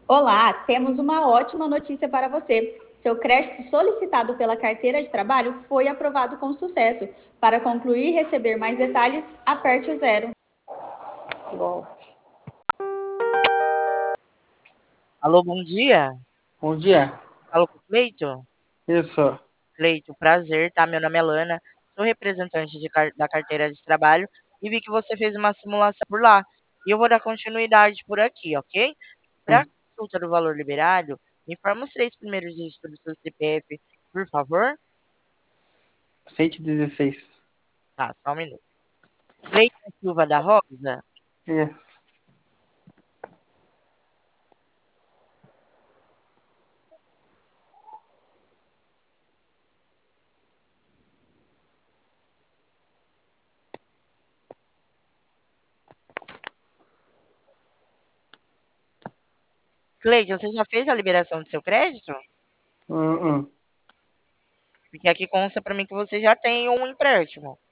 Olá, temos uma ótima notícia para você. Seu crédito solicitado pela carteira de trabalho foi aprovado com sucesso. Para concluir e receber mais detalhes, aperte o zero. Bom, Alô, bom dia. bom dia. Alô, com o Cleito? Isso. Cleito, prazer, tá? Meu nome é Lana, sou representante da carteira de trabalho e vi que você fez uma simulação por lá. E eu vou dar continuidade por aqui, ok? Para Hum, consulta do valor liberado, me informa os três primeiros dígitos do seu CPF, por favor. 116. Tá, só um minuto. Cleiton Silva da Rosa. Isso. Cleiton, você já fez a liberação do seu crédito? Hum, hum. Porque aqui consta para mim que você já tem um empréstimo.